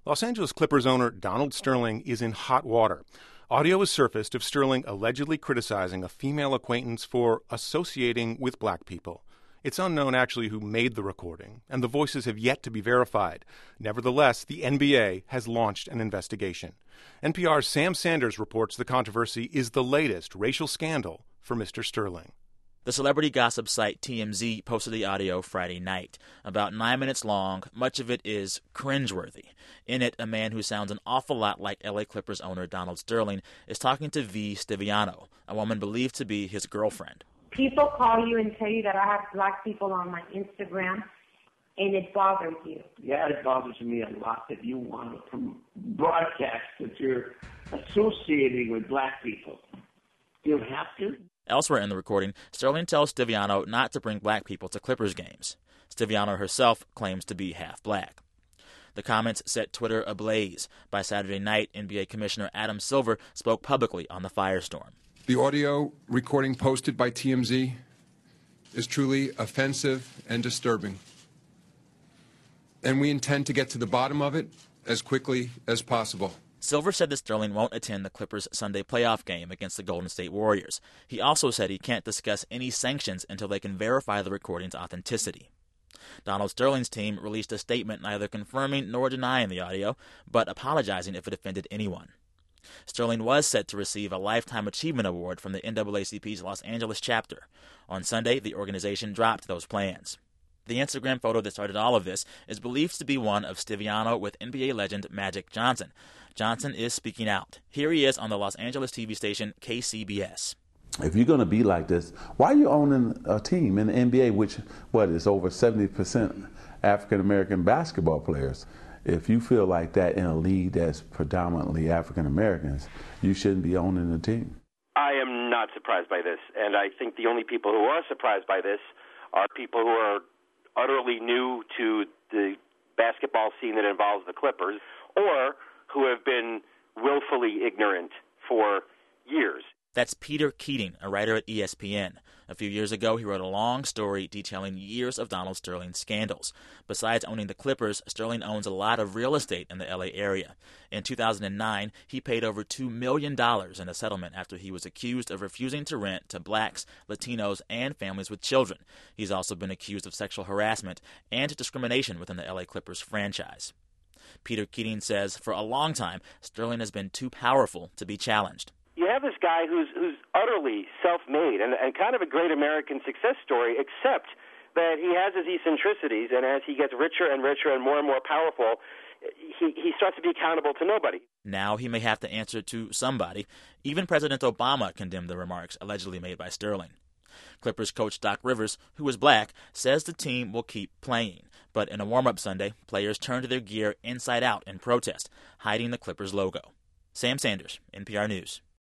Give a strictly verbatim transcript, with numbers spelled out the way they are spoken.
Los Angeles Clippers owner Donald Sterling is in hot water. Audio has surfaced of Sterling allegedly criticizing a female acquaintance for associating with black people. It's unknown actually who made the recording, and the voices have yet to be verified. Nevertheless, the N B A has launched an investigation. N P R's Sam Sanders reports the controversy is the latest racial scandal for Mister Sterling. The celebrity gossip site T M Z posted the audio Friday night. About nine minutes long, much of it is cringeworthy. In it, a man who sounds an awful lot like L A Clippers owner Donald Sterling is talking to V. Stiviano, a woman believed to be his girlfriend. People call you and tell you that I have black people on my Instagram, and it bothers you. Yeah, it bothers me a lot that you want to broadcast that you're associating with black people. You don't have to. Elsewhere in the recording, Sterling tells Stiviano not to bring black people to Clippers games. Stiviano herself claims to be half black. The comments set Twitter ablaze. By Saturday night, N B A Commissioner Adam Silver spoke publicly on the firestorm. The audio recording posted by T M Z is truly offensive and disturbing. And we intend to get to the bottom of it as quickly as possible. Silver said that Sterling won't attend the Clippers' Sunday playoff game against the Golden State Warriors. He also said he can't discuss any sanctions until they can verify the recording's authenticity. Donald Sterling's team released a statement neither confirming nor denying the audio, but apologizing if it offended anyone. Sterling was set to receive a Lifetime Achievement Award from the N double A C P's Los Angeles chapter. On Sunday, the organization dropped those plans. The Instagram photo that started all of this is believed to be one of Stiviano with N B A legend Magic Johnson. Johnson is speaking out. Here he is on the Los Angeles T V station K C B S. If you're going to be like this, why are you owning a team in the N B A, which, what, is over seventy percent African-American basketball players? If you feel like that in a league that's predominantly African-Americans, you shouldn't be owning a team. I am not surprised by this, and I think the only people who are surprised by this are people who are utterly new to the basketball scene that involves the Clippers, or who have been willfully ignorant for years. That's Peter Keating, a writer at E S P N. A few years ago, he wrote a long story detailing years of Donald Sterling's scandals. Besides owning the Clippers, Sterling owns a lot of real estate in the L A area. In two thousand nine, he paid over two million dollars in a settlement after he was accused of refusing to rent to blacks, Latinos, and families with children. He's also been accused of sexual harassment and discrimination within the L A Clippers franchise. Peter Keating says for a long time, Sterling has been too powerful to be challenged. You have this guy who's who's utterly self-made and, and kind of a great American success story, except that he has his eccentricities, and as he gets richer and richer and more and more powerful, he, he starts to be accountable to nobody. Now he may have to answer to somebody. Even President Obama condemned the remarks allegedly made by Sterling. Clippers coach Doc Rivers, who is black, says the team will keep playing. But in a warm-up Sunday, players turned their gear inside out in protest, hiding the Clippers logo. Sam Sanders, N P R News.